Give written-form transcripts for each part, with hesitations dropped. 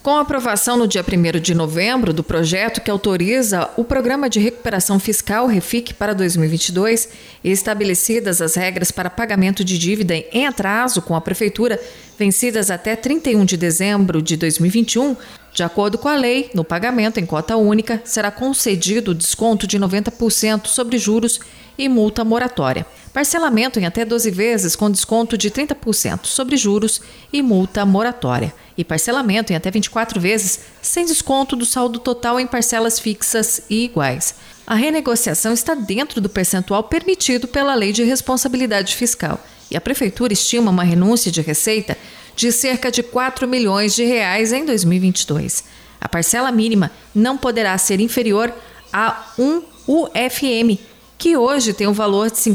Com a aprovação no dia 1º de novembro do projeto que autoriza o Programa de Recuperação Fiscal REFIC para 2022 e estabelecidas as regras para pagamento de dívida em atraso com a Prefeitura, vencidas até 31 de dezembro de 2021, de acordo com a lei, no pagamento em cota única, será concedido desconto de 90% sobre juros e multa moratória. Parcelamento em até 12 vezes com desconto de 30% sobre juros e multa moratória. E parcelamento em até 24 vezes sem desconto do saldo total em parcelas fixas e iguais. A renegociação está dentro do percentual permitido pela Lei de Responsabilidade Fiscal. E a Prefeitura estima uma renúncia de receita de cerca de R$4 milhões em 2022. A parcela mínima não poderá ser inferior a 1 UFM, que hoje tem o valor de R$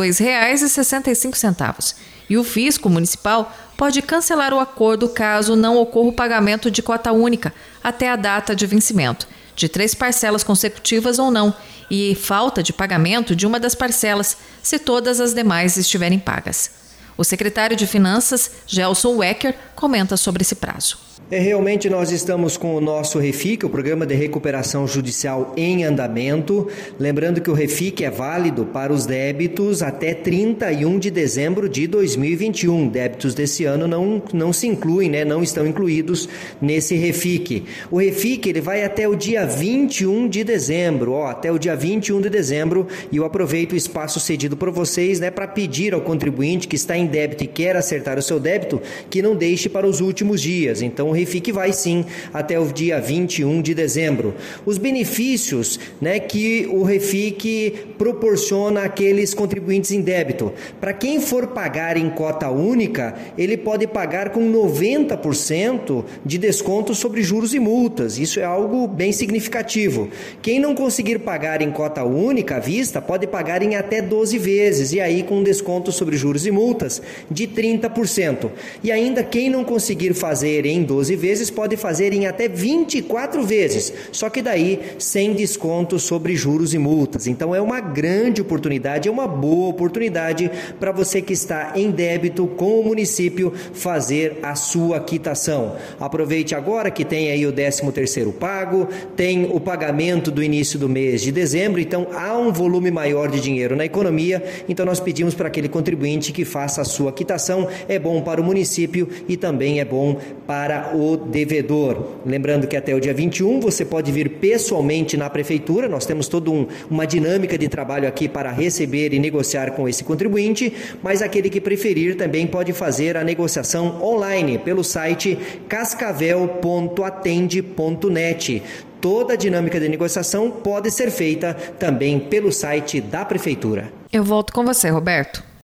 52,65. E o fisco municipal pode cancelar o acordo caso não ocorra o pagamento de cota única até a data de vencimento, de 3 parcelas consecutivas ou não, e falta de pagamento de uma das parcelas, se todas as demais estiverem pagas. O secretário de Finanças, Gelson Wecker, comenta sobre esse prazo. Realmente nós estamos com o nosso REFIC, o Programa de Recuperação Judicial em andamento. Lembrando que o REFIC é válido para os débitos até 31 de dezembro de 2021. Débitos desse ano não se incluem, não estão incluídos nesse REFIC. O REFIC ele vai até o dia 21 de dezembro, até o dia 21 de dezembro, e eu aproveito o espaço cedido por vocês para pedir ao contribuinte que está em débito e quer acertar o seu débito, que não deixe para os últimos dias. Então o REFIC vai sim até o dia 21 de dezembro. Os benefícios que o REFIC proporciona àqueles contribuintes em débito. Para quem for pagar em cota única, ele pode pagar com 90% de desconto sobre juros e multas. Isso é algo bem significativo. Quem não conseguir pagar em cota única à vista, pode pagar em até 12 vezes, e aí com desconto sobre juros e multas de 30%. E ainda quem não conseguir fazer em 12 vezes pode fazer em até 24 vezes, só que daí sem desconto sobre juros e multas. Então é uma grande oportunidade, é uma boa oportunidade para você que está em débito com o município fazer a sua quitação. Aproveite agora que tem aí o 13º pago, tem o pagamento do início do mês de dezembro, então há um volume maior de dinheiro na economia, então nós pedimos para aquele contribuinte que faça a sua quitação. É bom para o município e também é bom para o devedor. Lembrando que até o dia 21 você pode vir pessoalmente na prefeitura, nós temos toda uma dinâmica de trabalho aqui para receber e negociar com esse contribuinte, mas aquele que preferir também pode fazer a negociação online pelo site cascavel.atende.net. Toda a dinâmica de negociação pode ser feita também pelo site da prefeitura. Eu volto com você, Roberto.